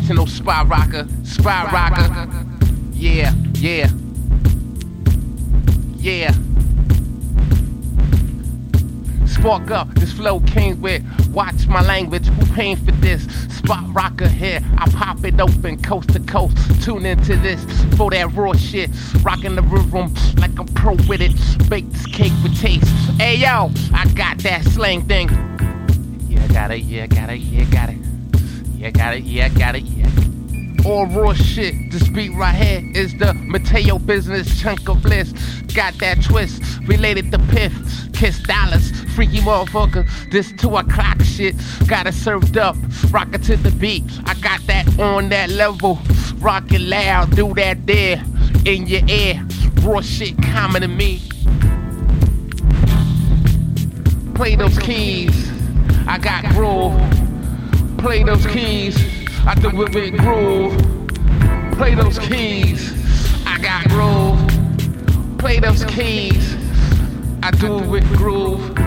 international spot rocker. Yeah, yeah, yeah. Spark up, this flow came with. Watch my language, who paying for this? Spot rocker here, I pop it open coast to coast. Tune into this for that raw shit. Rocking the rhythm like I'm pro with it. Bake this cake with taste. Hey yo, I got that slang thing. Yeah, I got it, yeah, I got it, yeah, I got it. Yeah, I got it, yeah, I got it, yeah. All raw shit, this beat right here is the Mateo business chunk of bliss. Got that twist, related to Piff, Kiss Dollars, freaky motherfucker. This 2 o'clock shit, got it served up, rock it to the beat. I got that on that level, rock it loud, do that there, in your ear. Raw shit common to me. Play those keys, I got groove. Play those keys, I do it with groove. Play those keys, I got groove. Play those keys, I do it with groove.